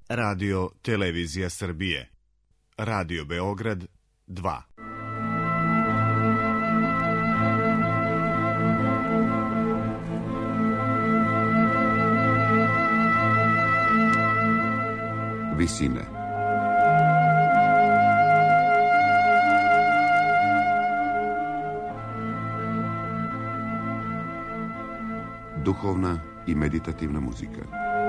Radio Televizija Srbije. Radio Beograd 2. Visine. Duhovna i meditativna muzika.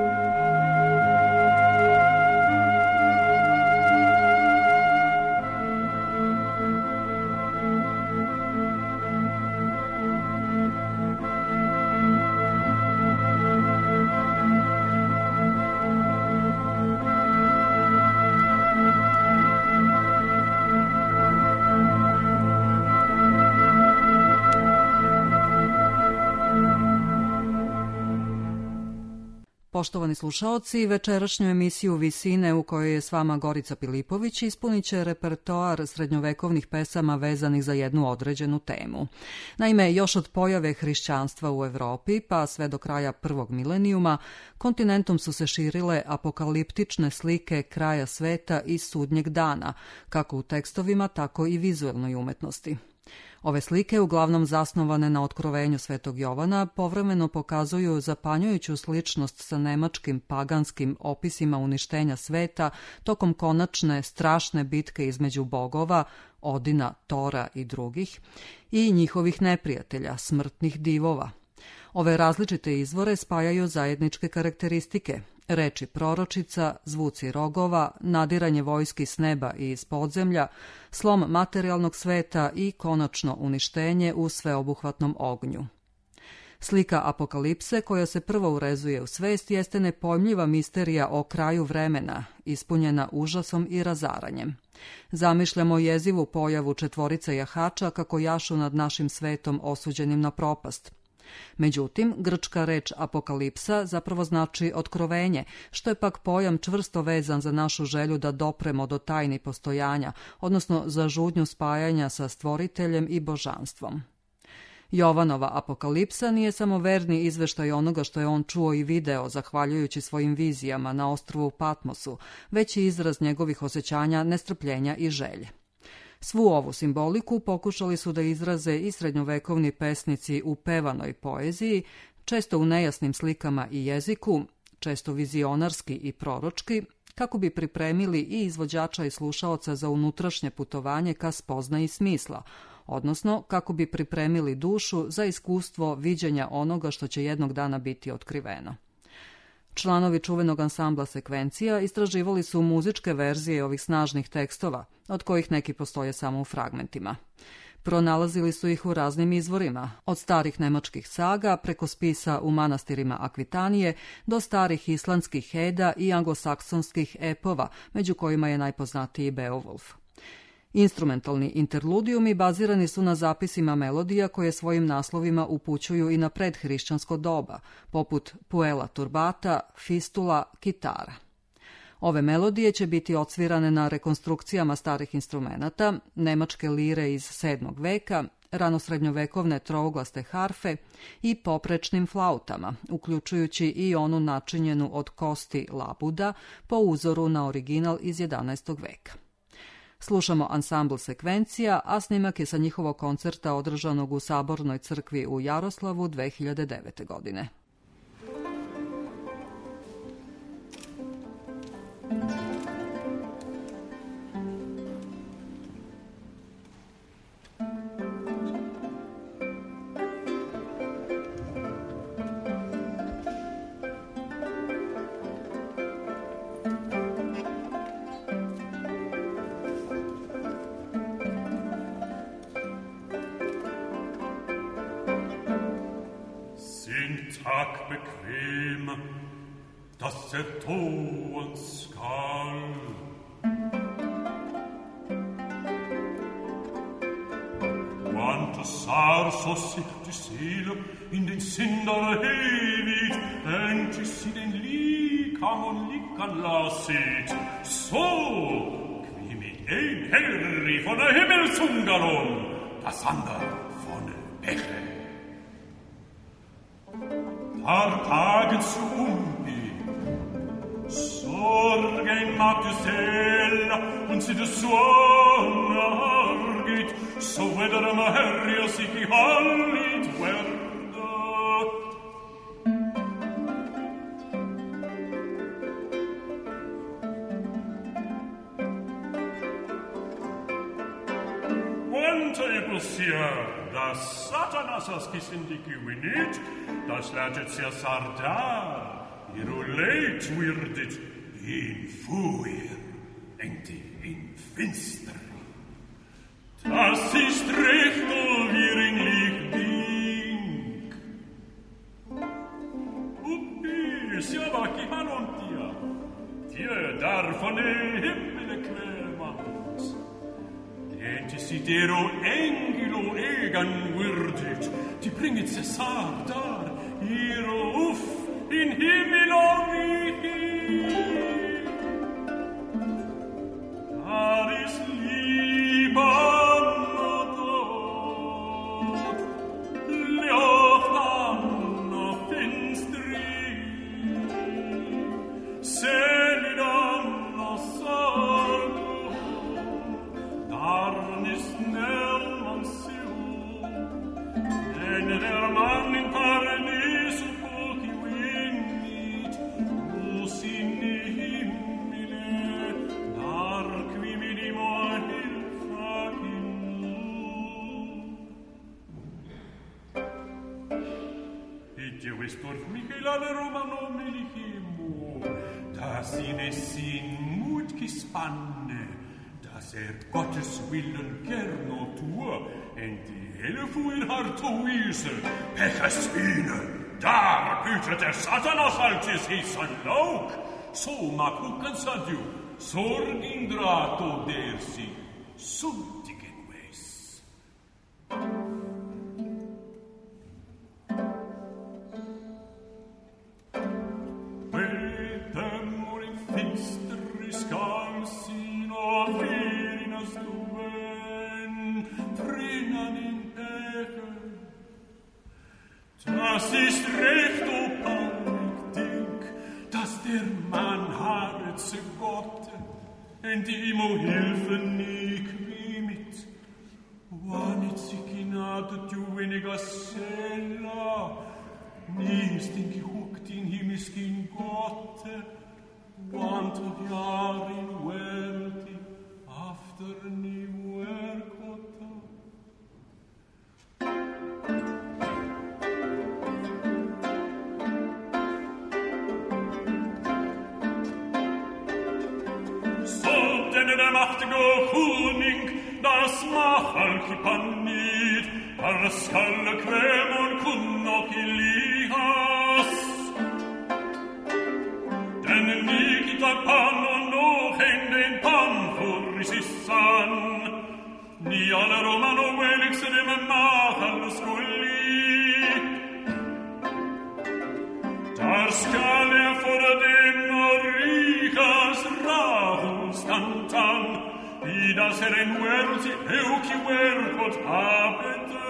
Poštovani slušaoci, večerašnju emisiju Visine u kojoj je s vama Gorica Pilipović ispunit će repertoar srednjovekovnih pesama vezanih za jednu određenu temu. Naime, još od pojave hrišćanstva u Evropi pa sve do kraja prvog milenijuma, kontinentom su se širile apokaliptične slike kraja sveta i sudnjeg dana, kako u tekstovima, tako i vizuelnoj umetnosti. Ove slike, uglavnom zasnovane na otkrovenju Svetog Jovana, povremeno pokazuju zapanjujuću sličnost sa nemačkim paganskim opisima uništenja sveta tokom konačne strašne bitke između bogova, Odina, Tora i drugih, i njihovih neprijatelja, smrtnih divova. Ove različite izvore spajaju zajedničke karakteristike: reči proročica, zvuci rogova, nadiranje vojski s neba i iz podzemlja, slom materijalnog sveta i konačno uništenje u sveobuhvatnom ognju. Slika apokalipse, koja se prvo urezuje u svest, jeste nepojmljiva misterija o kraju vremena, ispunjena užasom i razaranjem. Zamišljamo jezivu pojavu četvorice jahača kako jašu nad našim svetom osuđenim na propast. Međutim, grčka reč apokalipsa zapravo znači otkrovenje, što je pak pojam čvrsto vezan za našu želju da dopremo do tajni postojanja, odnosno za žudnju spajanja sa stvoriteljem i božanstvom. Jovanova apokalipsa nije samo verni izveštaj onoga što je on čuo i video zahvaljujući svojim vizijama na ostrvu Patmosu, već i izraz njegovih osjećanja, nestrpljenja i želje. Svu ovu simboliku pokušali su da izraze i srednjovekovni pesnici u pevanoj poeziji, često u nejasnim slikama i jeziku, često vizionarski i proročki, kako bi pripremili i izvođača i slušaoca za unutrašnje putovanje ka spoznaji smisla, odnosno kako bi pripremili dušu za iskustvo viđenja onoga što će jednog dana biti otkriveno. Članovi čuvenog ansambla Sekvencija istraživali su muzičke verzije ovih snažnih tekstova, od kojih neki postoje samo u fragmentima. Pronalazili su ih u raznim izvorima, od starih nemačkih saga preko spisa u manastirima Akvitanije do starih islandskih eda i anglosaksonskih epova, među kojima je najpoznatiji Beowulf. Instrumentalni interludijumi bazirani su na zapisima melodija koje svojim naslovima upućuju i na predhrišćansko doba, poput Puella turbata, Fistula, Kitara. Ove melodije će biti odsvirane na rekonstrukcijama starih instrumenata, nemačke lire iz 7. veka, ranosrednjovekovne trouglaste harfe i poprečnim flautama, uključujući i onu načinjenu od kosti labuda po uzoru na original iz 11. veka. Slušamo ansambl Sekvencija, a snimak je sa njihovog koncerta održanog u Sabornoj crkvi u Jaroslavu 2009. godine. Tag bequem, dass to uns skal. Quanto sar so sich die Seele in den Sinn der Ewig, endlich sie den Likam und Likan lasset. So, wie mit ein Henry von der Himmelsungalon, das ander von Eche. Tagen zu umgehen, so Sorgen mag du sella, und sie du suona argit, so vedere maheria si chi hallit verda. Quanta e sia, das Satanas qui sindici vinit, das latet sia sardar, iro leit wirdit in fuir, enti in finsteri. Das ist recht wiringlich ding. Uppi, sia vaki halontia, dir dar von e himmele quämant. Enti sidero engilo egan wirdit, die bringet Cäsar dar, iro uff, in himmelo vihi. Dar is liban not, leoftan of finstri, selidan of sorgo, darn is nelman siu, en der man in paradiso pochi vinnit, us in himmile, dar qui vidimo hilfa in. Ite vestor Michelale Romano melihimo, das in essin mut gespanne, dass Gottes Willen gerno tue, en die helle fuil hartoise, peches ine, dar gütet der Satanas altis hisan lauk, so mag hukan sadiu, sorgindrato der si, sultigen weis. Vetemur in finsteris calsino virinas duven, trinan in peche. Das ist recht opallig ding, dass der Mann haret se Gotte, en die imo Hilfe nie quimit. Wanit si kinadet ju weniger sella, nie stinki hukt in himmelskin Gotte, want of jarin welti, after ni werkota. Der machtige König, das Machalkipanit, Arskalle Quem und Kunnok Elias. Denn Nikita Pan und noch in den Pan Furisissan, ni alle Romano Welix dem Machalskuli. Dar Skalle vor dem Norikas Rahus Tantan, i das Renguerzi euci werkot habete.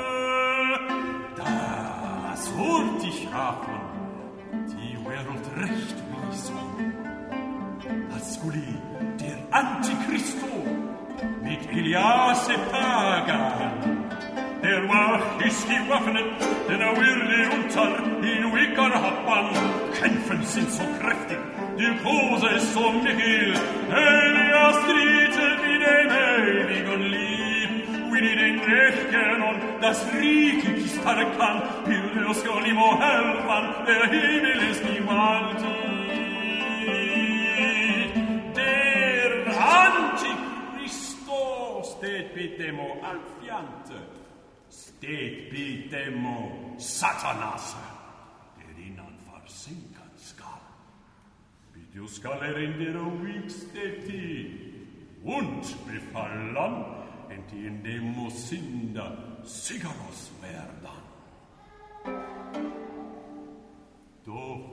Das wollt ich haben, die werot recht wieso. Als Skuli der Antichristo mit Elias Pagan, der Wach ist gewaffnet, denn würde unter in Wicker Happan kämpfen sind so kräftig, die Kose ist so michel, Elias trietet wie den ewigen Lieb, wie den Rechten und das Rike kistar kann, Hylleus Golimo helfen, der Himmel ist gewaltig. Der Antichristo steht bitemo alfiante, steht bitemo Satanas, der innan versinken skall. Bitte skall in der Wigsteti und befallen, und in dem Mosinda Sigaros werden. Doch,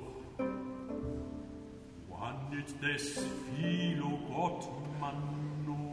wann nicht des Philo Gott Manno,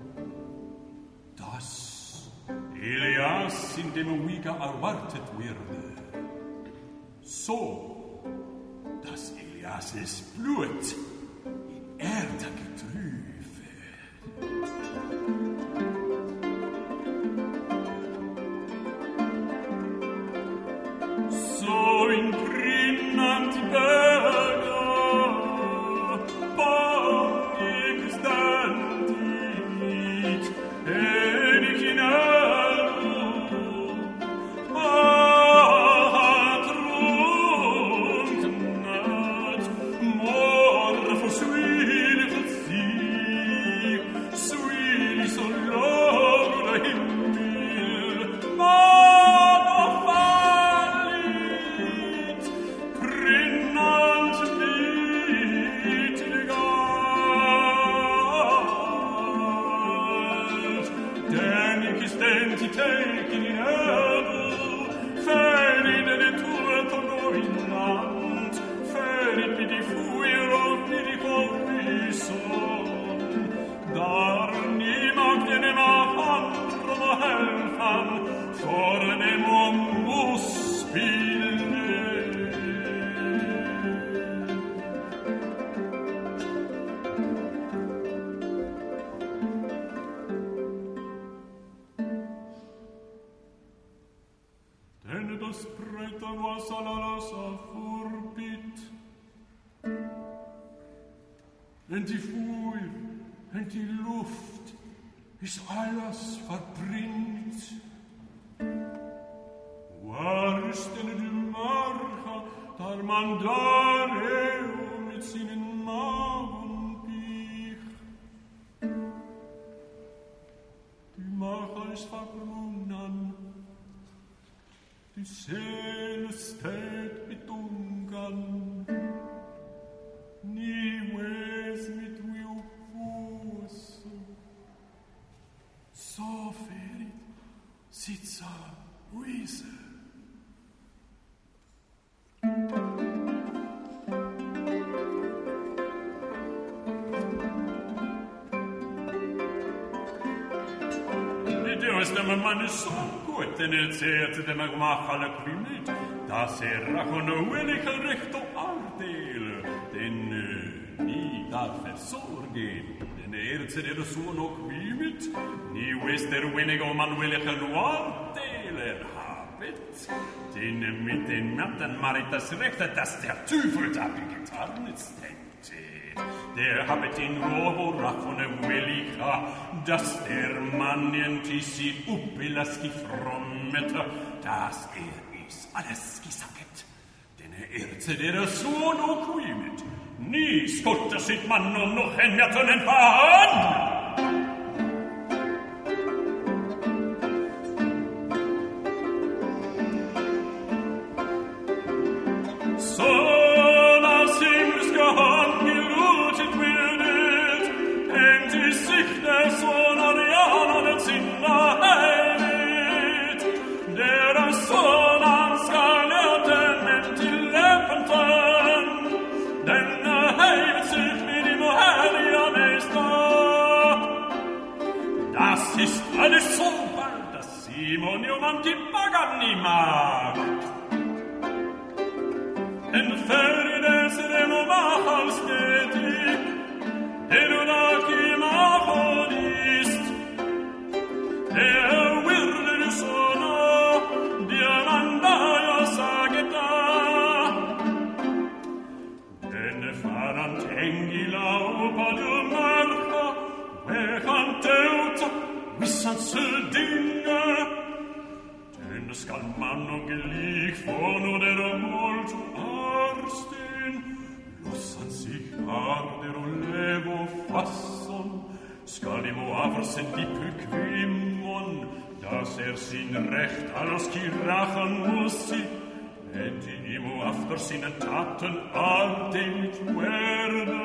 dass Elias in dem Wiga erwartet würde, so, dass Elias Blut in Und die Feuer und die Luft ist alles verbrennt. Waar ist denn die Marcha, der man da mit seinen Magen picht? Die Marcha ist verbrunnen, die Seele steht mit Ungarn. Nie wes mit will fuß. So ferit sitza Luise. Du hast dem Mann so gut, denn erzählte dem Mach alle Krümit, dass rachonoueliche Rechte Ardele, denn nie darf sorgen, denn Erze der so noch Krümit, nie west der weniger manueliche Ardele habet, denn mit den Matten marit das Rechte, dass der Teufel da getan ist, der habet in Roborach von der Welika, dass der Mann entisi upelaski frommete, dass is alles gesagt, denn Erze der Sohn auch quimet, nie skotte sit man noch en Mertonen fahren. Simonium antipagani macht. Entfernes remo machal steti, erunaki machal ist. Der wirde sono, diamandaio sageta. Denne farant engila opa du marca, vecanteuta, missans dinge. Den skal man og lik få når der målt arsten. Lossan sich arder og lev og fasson. Skal de må aversen de bequemon. Das sin recht alles kirachen muss sie. En die må after sine taten artig werde.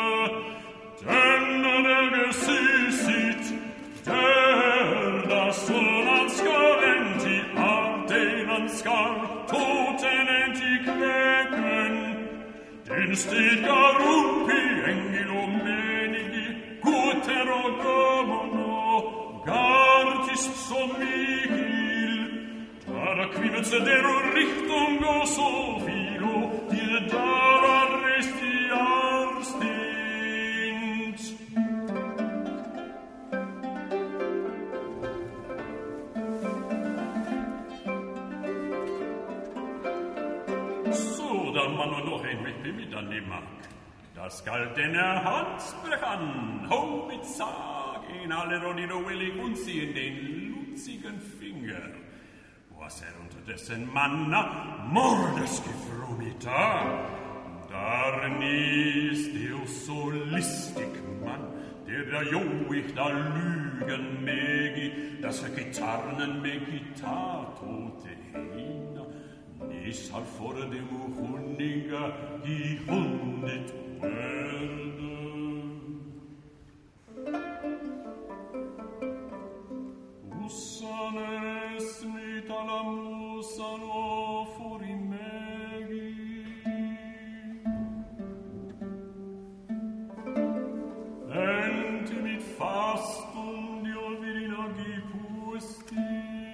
Den der gesüßigt, der das Sonatskar enti Ardenan skal toten enti kvekken. Den steht gar uppi engel og menigi, guter og gamono, gartist som Mikil. Da kvimet se der og Richtung og så filo, til der rest i Arsten. man noch ein wenig mit an dem Mark. Das galt den Hansbrechen, ho mit Sag, in alle Rodino willig und sie in den lutzigen Finger. Was unterdessen Manna Mordes gefromita, darni ist der so listig Mann, der ich da lügen megi, dass Gitarren mit Gitartote hina, nis halt vor dem Hundiger die Hundet werde. Ussanes mit alla musano fuori megi, enti mit fastum dio virina gipusti,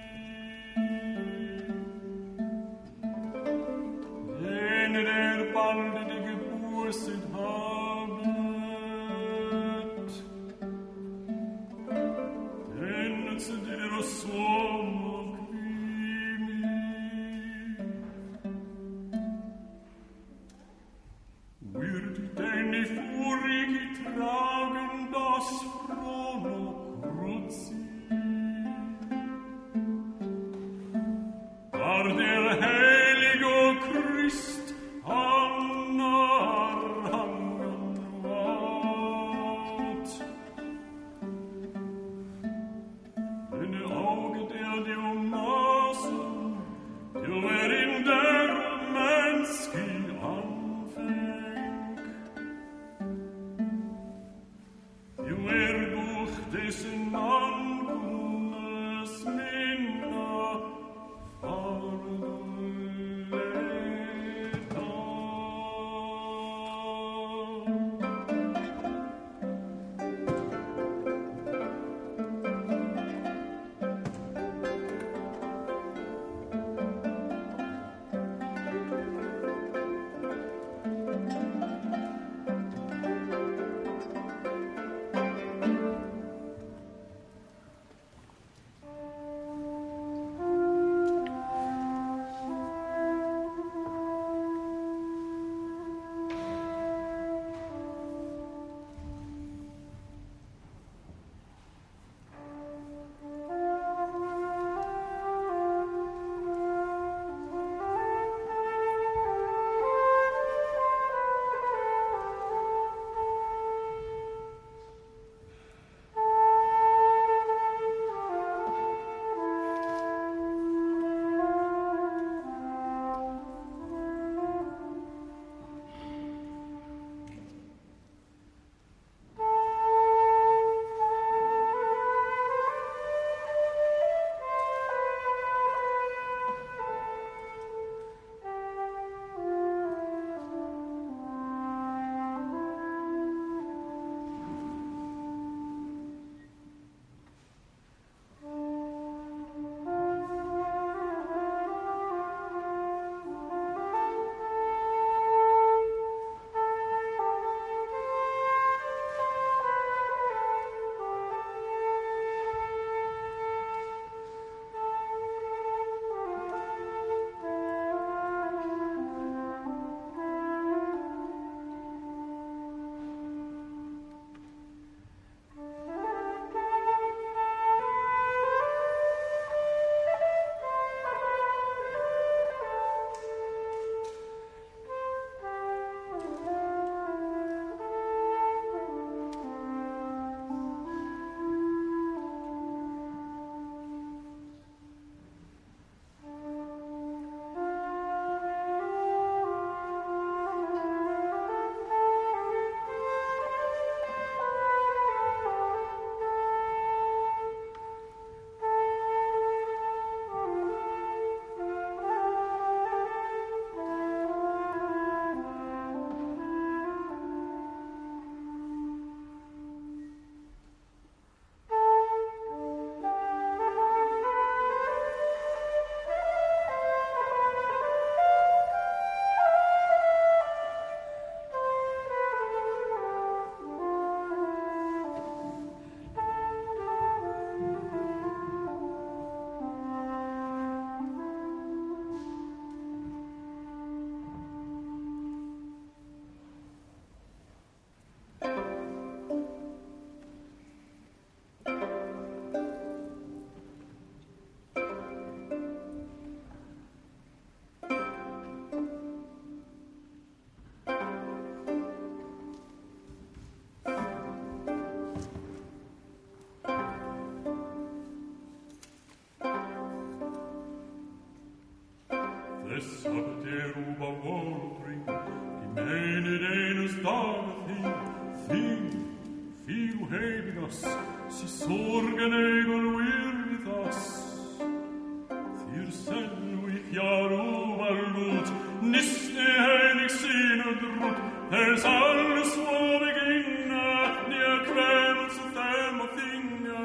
den der bald die geburstet habet, den zu der Sommer quimi, wird denn die Furie getragen das frohe Kruzi, war der heilige Christ anarhangen ward. In der Auge der Diomasen, der wherein der Menski anfängt, der durch dessen Ankunnes minna Si sorgen egel virditas Fyr selvig jaro varlut Niste heilig synudrut Hers alle små beginna Nia kvälls och dem och tinga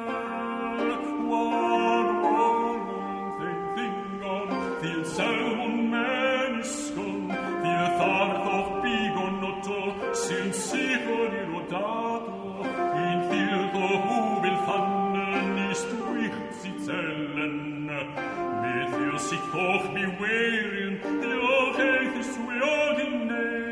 Tingon Till selvon menneskon Till thart och bigon otto Syn sikor i rodato In filt och hovilfannen I stuicht sitt zellen Med för sitt och bewerin Jag heter svöginner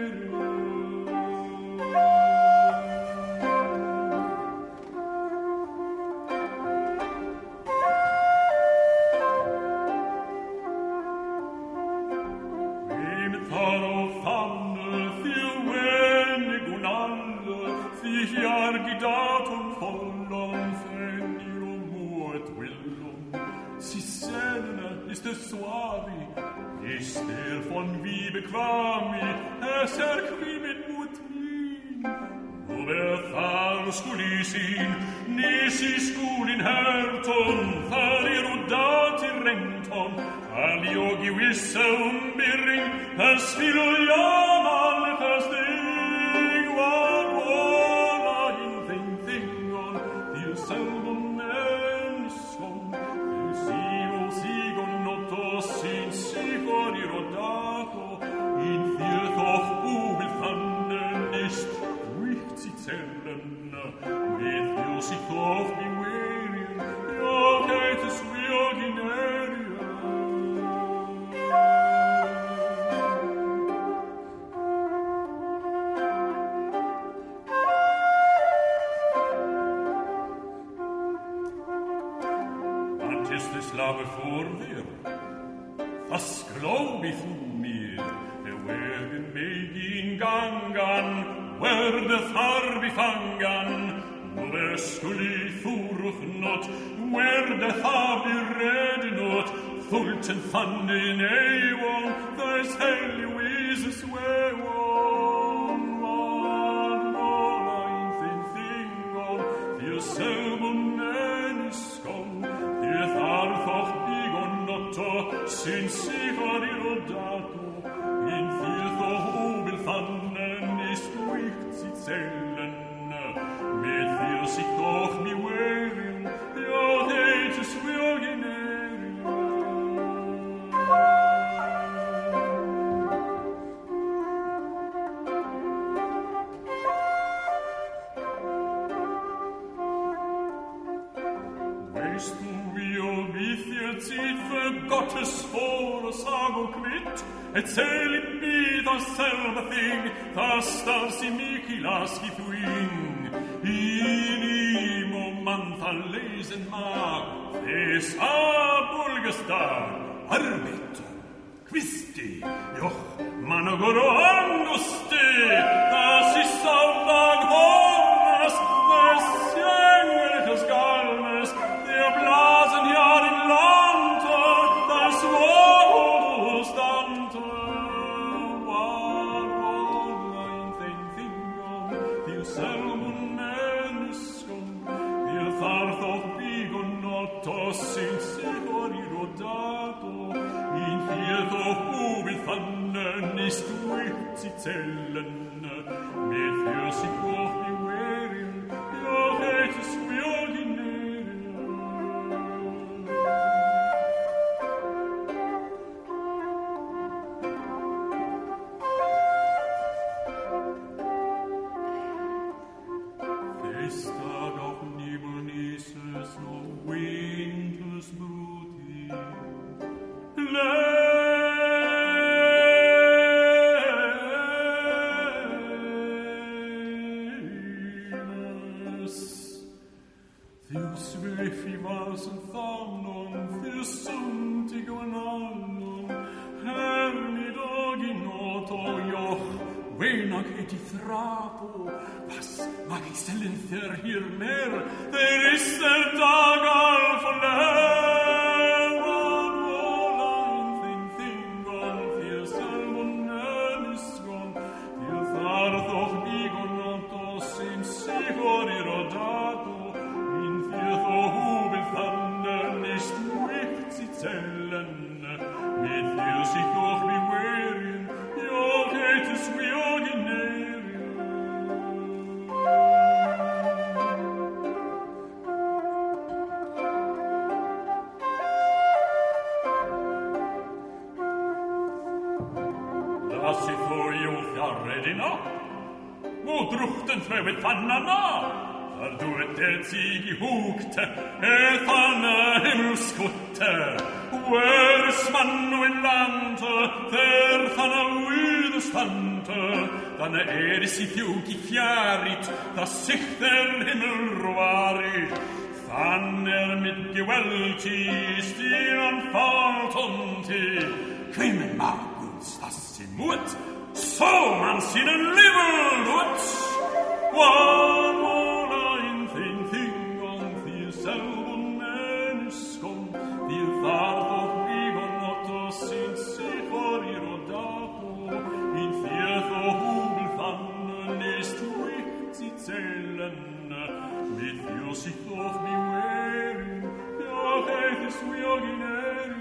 Ester von wie bequami es erquimit mut min Over far skulisin nisi skulin herton Far i rodati rengton Aliogi wissa umbirring As filjaman as ding Var våla in tingon Till selvon menneskon Till sigon notto sin sikor i rodato In filt och obilfannen ist Wicht sitt zellen Med för sitt och bewerin Jag heter svögineria Slave vor dir Was glaub ich mir Der werden mig in gangan Werde farbi fangan Nur skulle furchnot Werde habi rednot Fulten fannen eivon Des heli wises wevon Van ein thingon Dir selvon menneskon Dir tharfach bigon notto Sin sikor i rodato In filt och obilfannen Ist wicht sitt zellen Med för sitt och bewerin Jag heter svögineria Weißt du, wie wir zieht für Gottes Vorsag und quitt? Erzähl ihm mir dasselbe Ding, das i Mikilas gefuin. In ihm, man verlesen mag, es abulgestar, arbete, quisti, joch, man goro angusti, das ist auf dag hornas, des jängliches Galmes, der blasen ja in Lante, das Wort stante, war ein Finger, dir selben Mennesken, dir farth auch bigon notos in sigori rodato, in fiert auch ubilfannen ist durch sie zellen, mit für sich auch bewehren, ja hättes Was mag ich stellen für hier mehr? Der ist der Tag all von Lehren. Wohl ein Finger für selben Mennesken, dir fahrt doch nie redina. Wo druchten fröet fannarna, där duet der sig i hokte, fanna himmelskutte, Wörsman och en lante, där fanna uidustante, danne i fjog i fjärit, da sikter himmelroarit, fann mycket vältist i en faltonti, kvinnen maguns assimot, så man sinen livelot, Walla in thing on the selvon menneskom, the thought of ligon not sin for irodapo, in fjeth og hobelfannen ist wikt sitt zellen, mit fjosigt of mi wearing, ja heitis vi originarium.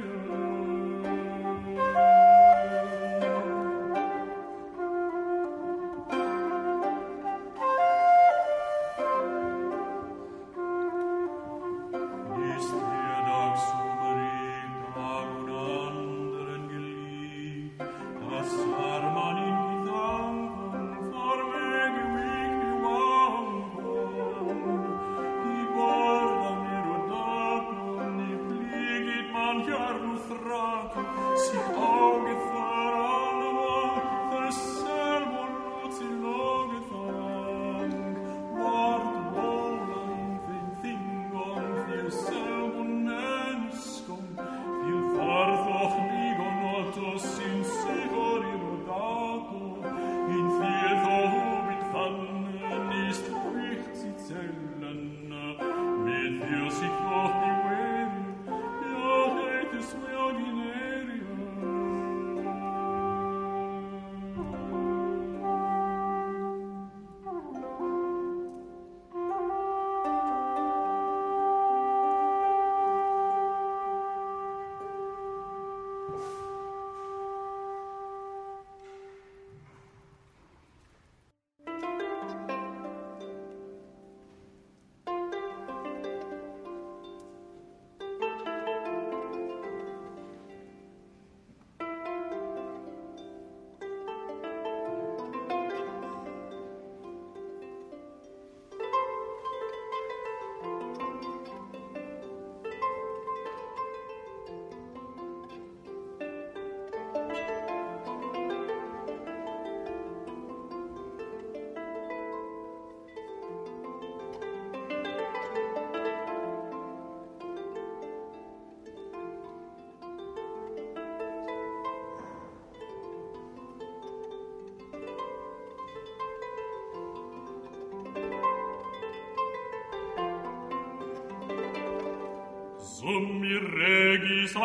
Summi regis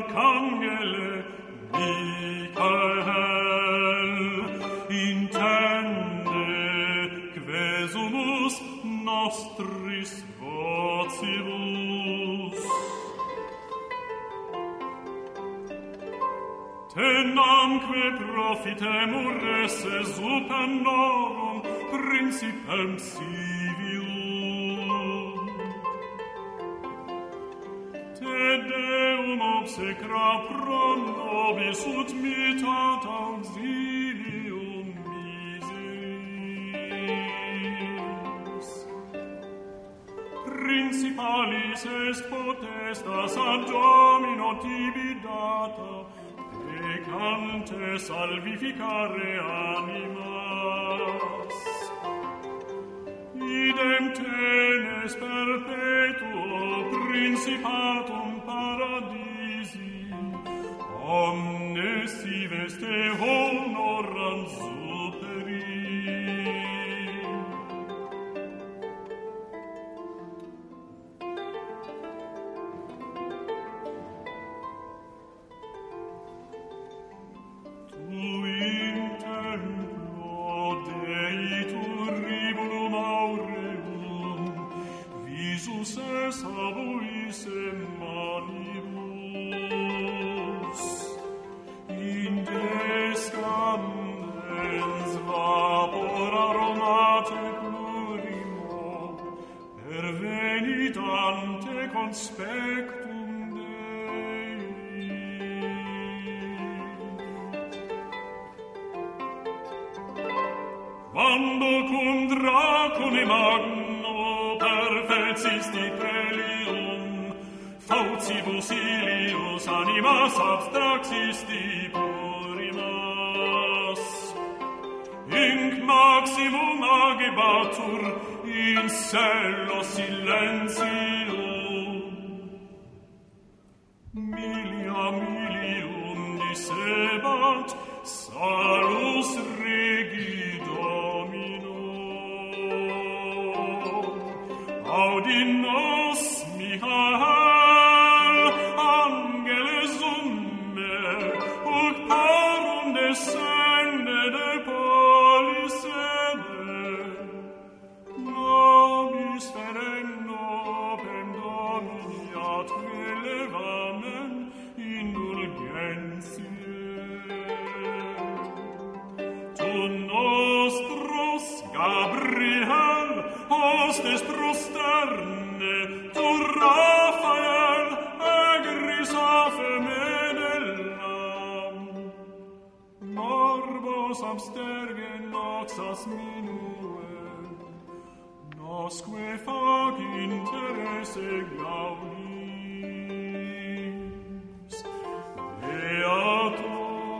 arcangele Michael intende quesumus nostris vocibus tenamque profitemur esse supernorum principem civium Deum obsecra pro nobis ut mitat auxilium miseris. Principalis est potestas ad Domino tibi data, pecante salvificare animas. Idem tenes perpetuo principatum paradisi, omnes si veste honoram superi. Tu in templo Dei turribulum aureum, visus es abuis manibus, indescandens vapor aromate plurimo, pervenit ante conspectum Dei. quando cum dracone magno perfezzi stipelium fautibus ilius animas abstractis purimas inc maximum agebatur in cello silentium milia milium disebant salus regi domino audi nos Michael angeles me ut parum descende de polisede nobis ferenno pem domini ad relevamen indulgentiae tu nostros Gabriel hostes prosterne tu Raphael egris afemedellam morbos abstergen noxas minue nosque fag interesse gaunis beato.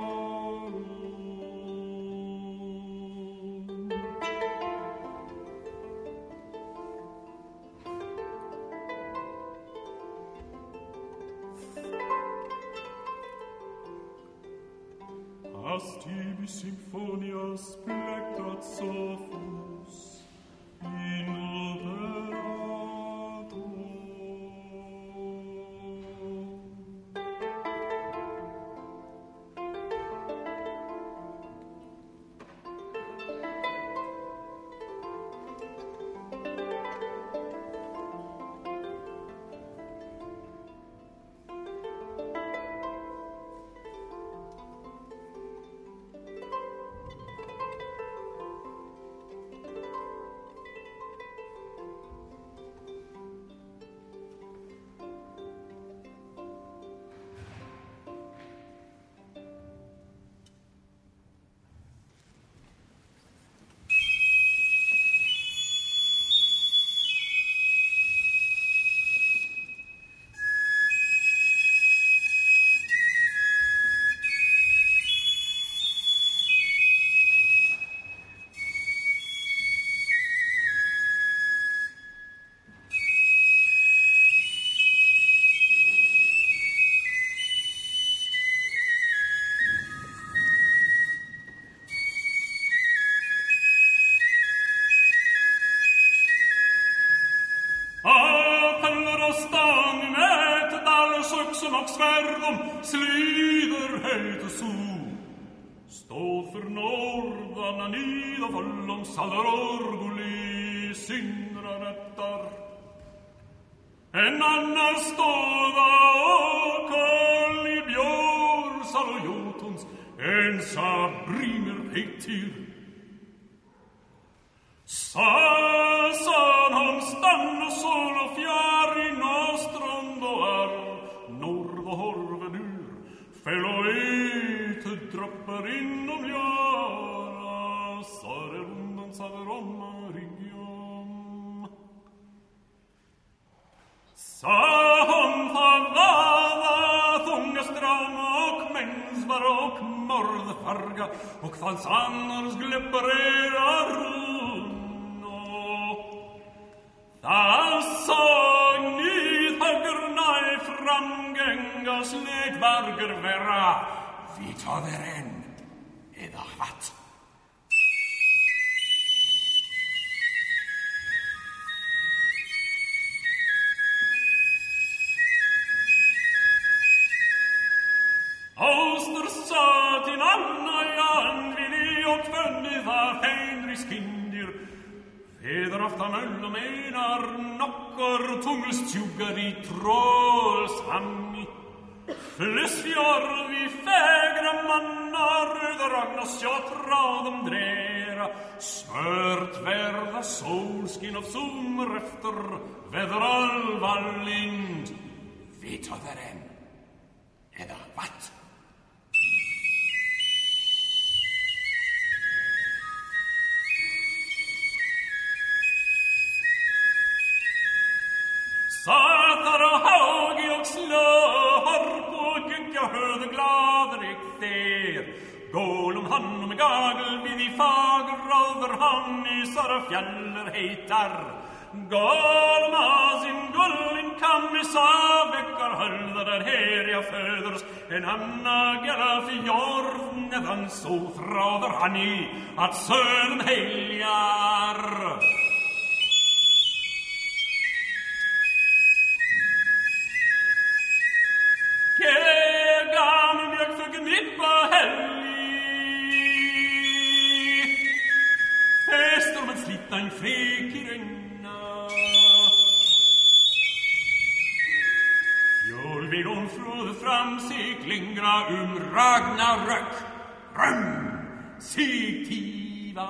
Tibi symphonias plectat sophus in operato. Sverdum slider heit su stod för nordarna nida vollom salar orguli sindra rättar en annan ståda och koll i björsal och jotons en sabriner heitir Sasan han stanna sol och fjär i nostrand och arm horven ur Feloet droppar inom jöra Sarerundan saveromarigium Sahon favada Thungaström och mensvar och mordfarga och fanns annars glepparera runno Thasson i thaggerna i framgängas ledvarger vera vi tar en edda hatt Auster sa till Anna Jan Vili och Fönniva Fenris kindir Federafta möll och menar nockor tungelstjugar i trollshamni Flesfjör vi fägra mannar Röderagnas jag tradom drera Smört värda solskin av sommer efter väderalva lind Vi tar där en Edda vatt Satar og haugi og slår på gugga høde gladrik der. Gålum han med gagel vid I fager over han I sara fjeller heitar. Gålum asin gullin kam I savekkar hölda der her jag föders. En anna gela fjord nedan så frader han I att söden heljar. Kegan mjölk för gnippa helg. Stormen slita en fräk I regna. Fjolvegon fröde fram sig klingra Ragnarök. Sig tiva.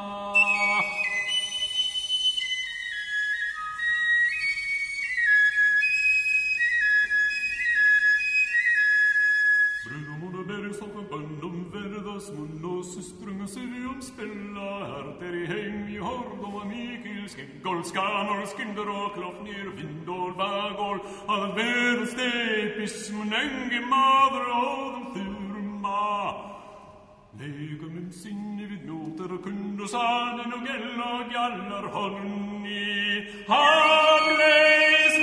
Mun og systrunga sig spilla här där I häng I hord och Mikael skäggål skamor skinder och kloffnir vindål vagål all världens stepis mun änge mader och den thurma lega min sinne vid noter och kunder saden och gälla och gjallar horni havleis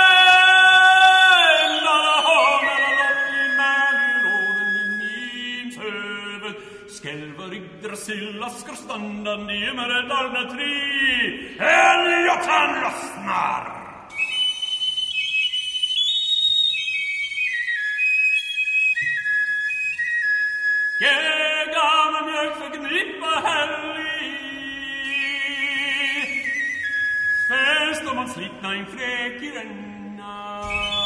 Sillaskar standan närmare dalna tri Eljotan lossnar Gegam mjölk för gnippa helg Fäst om man slitna en fräk I renna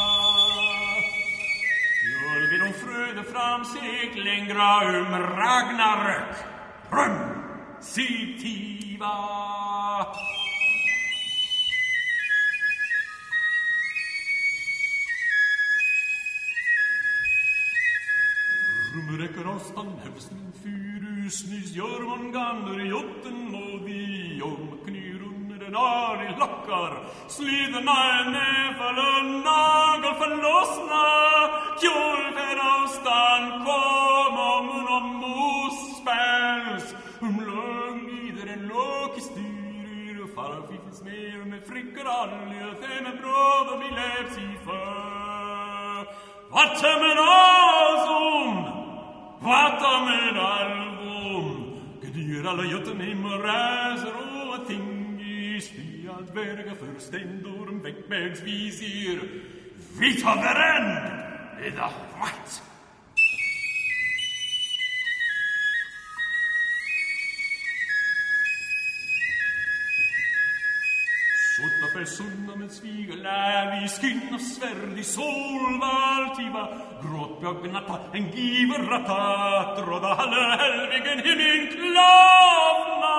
Gör vi de fröde fram sig längra Ragnarök Sitiva. Rumräcker avstan hävsten fyrusnys gör man gander I jotten och vi om knyrun den I lockar slidna en näfall och nagel förlossna kjol för avstan kom om mun och mos spänns lider en låg I styr och farfifens mer med frickor allja fem bröd och vi läps I för Vatten med alvom Gdyr alla jotten I moräser och ting I spyad berga för ständor väckbergsvisir Vi tar värend vid vatt Sotta personer med sviga läv I skinn och svärd I solvaltiva Gråtbjörgnata en giverratat Råda halle helvigen I min klavna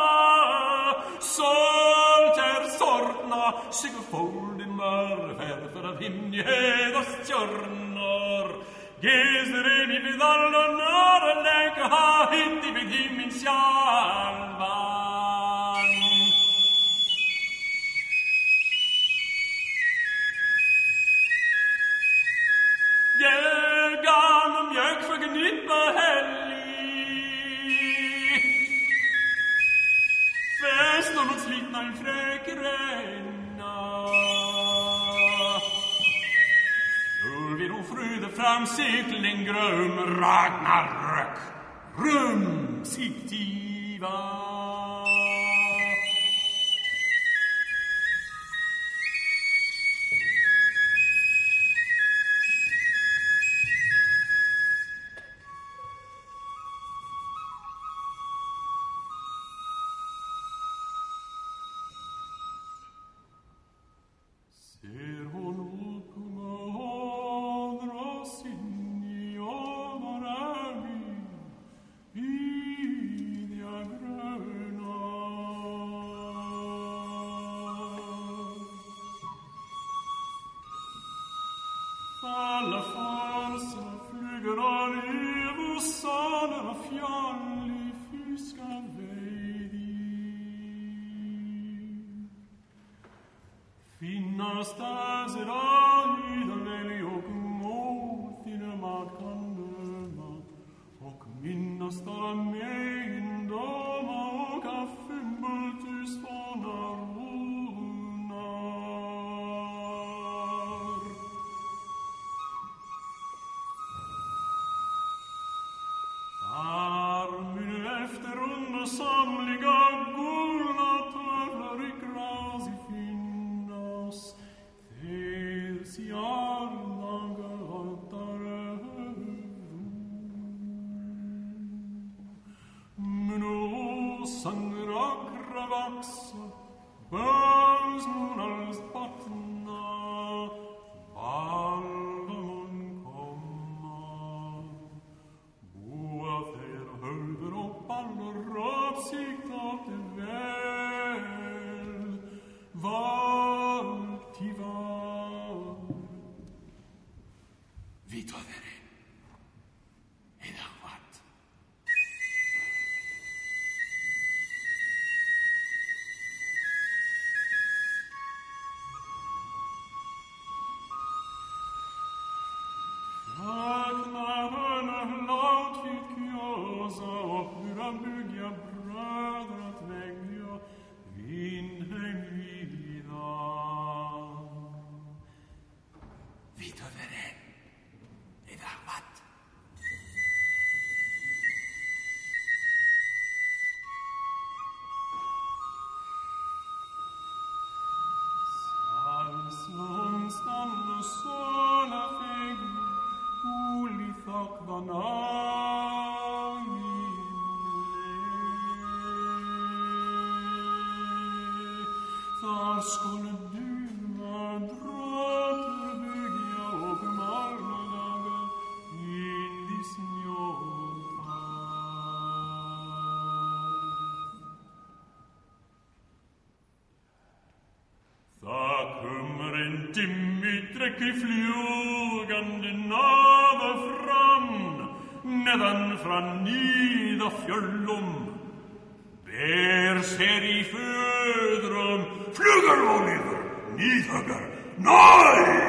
Sålt sortna Sigurfoldinar Värfer av himnighet och stjörnor Geseren I vid alla nöra Läka ha hit I vid himmins jalvan Gegam mjölk för gnippa helg Fäst och slitna en fräk renna Gör vi då fröde fram sig längre Ragnarök Siktiva Fina stasera idoleli och måltiden mat kan döma och minnas där med dama och kaffenbultus fånar runar. Armen efter under samliga gulna tavlor i gras i finnas dels i arnaga altare men åsang rakra vaxa bönsmonals bottna balgamon komma boa fer hölder och ballar rapsikt av det väl vart i var vi tar det flygande nave fram nedan från nida fjöllum där ser i födrum flyger Oliver nidhuggar nej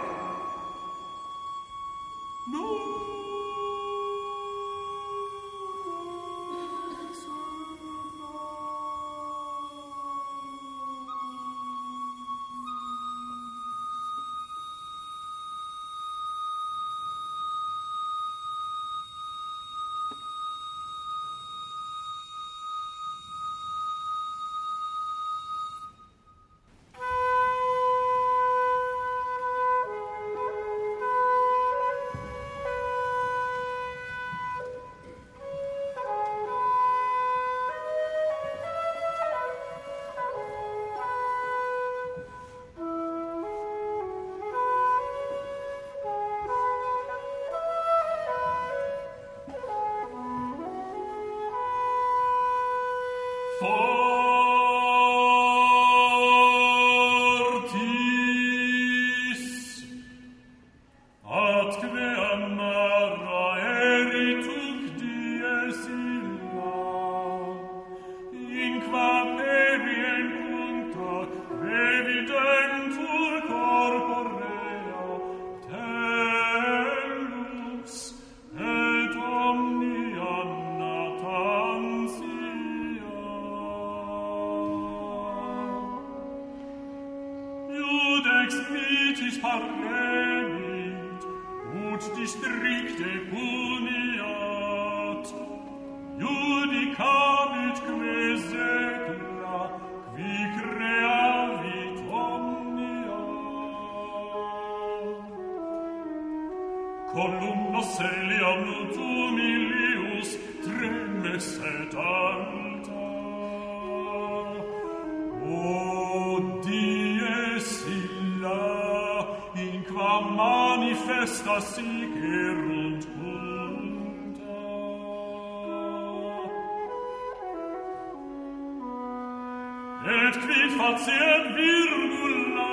Et quid faciet virgula,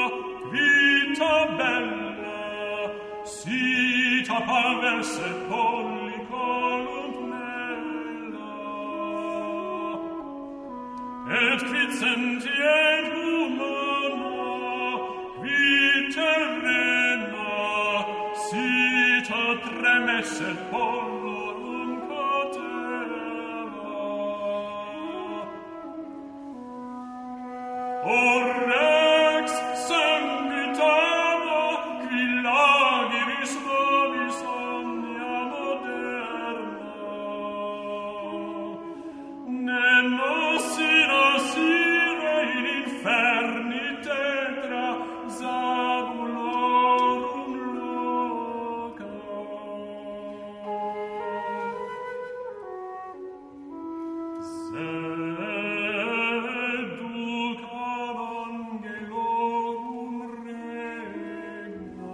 quita bella, sita palverset polli colunt mella. Et quid sentiet humana, esser pollorum cateva. O rex sempitava, qui lagiris nobis omnia moderna. Ne nos inasire in inferni tetra zabulorum loca. Seducat angelorum regna.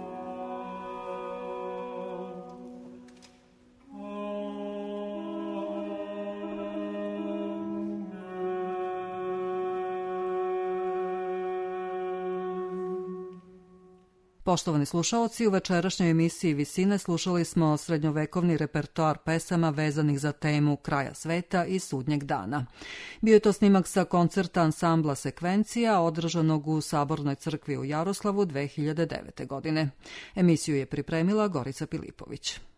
Poštovani slušaoci, u večerašnjoj emisiji Visine slušali smo srednjovekovni repertoar pesama vezanih za temu kraja sveta i sudnjeg dana. Bio je to snimak sa koncerta ansambla Sekvencija, održanog u Sabornoj crkvi u Jaroslavu 2009. godine. Emisiju je pripremila Gorica Pilipović.